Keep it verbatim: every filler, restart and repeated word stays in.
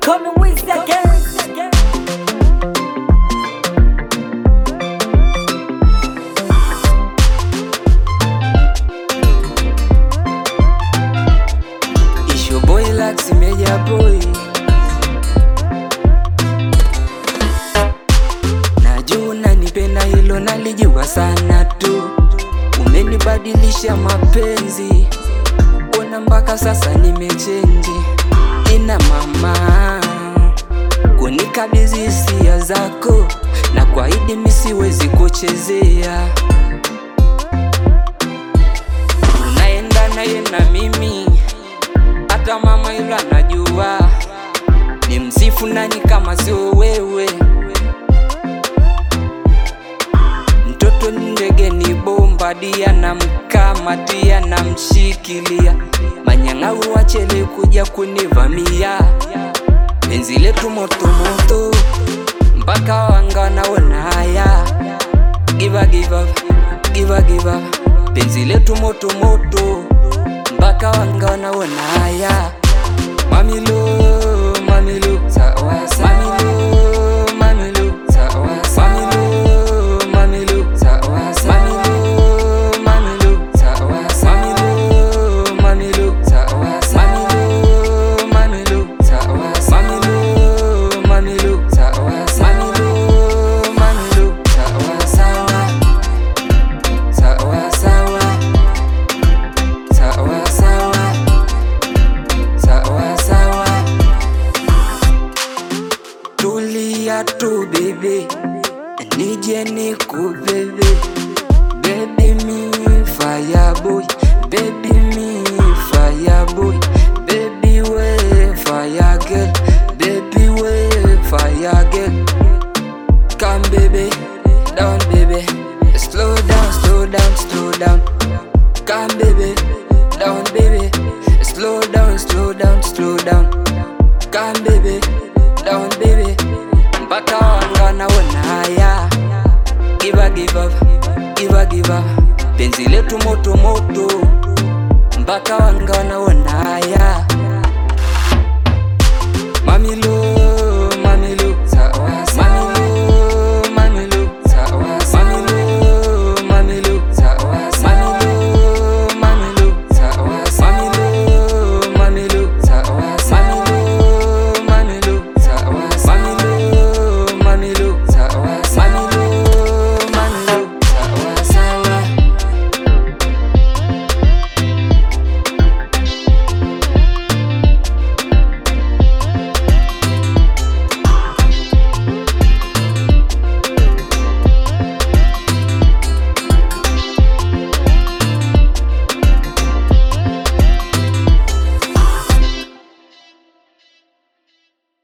coming with again. It's your boy Laxi Media Boy. Najua unanipenda, hilo nalijua sana tu. Umenibadilisha mapenzi, ona mpaka sasa nimechange. Ina mama kunikabidhi hisia zako, na kuahidi mimi siwezi kuchezea. Unaenda naye na mimi, hata mama yule anajua. Ni msifu nani kama sio wewe? Mtoto ndege ni bomba dia, na mkamatia na mshikilia. Manyang'au wachele kuja kunivamia. Penzi letu moto moto, mpaka wanga naona haya. Give up, give up, give up, give up. Penzi letu moto moto, mpaka wanga naona haya. Mamilo, mamilo, sawa sawa. Mamilo, mamilo, sawa sawa. Mamilo, mamilo, sawa sawa. Mamilo, mamilo, sawa sawa. Mamilo, mamilo, sawa sawa. Mamilo, mamilo, sawa sawa. Mamilo, mamilo, sawa sawa. Mamilo, mamilo, sawa sawa. Sawa sawa. Sawa sawa. Sawa sawa. Tulia tu baby, nije nikubebe. Baby mi fire boy, baby mi fire boy. Baby we fire girl, baby we fire girl. Come baby, down baby. Slow down, slow down, slow down. Come baby, down baby. Slow down, slow down, slow down. Come baby, down baby. Mpaka wanga naona haya. Give up, give up, give up, give up. Penzi letu moto moto, mpaka wanga naona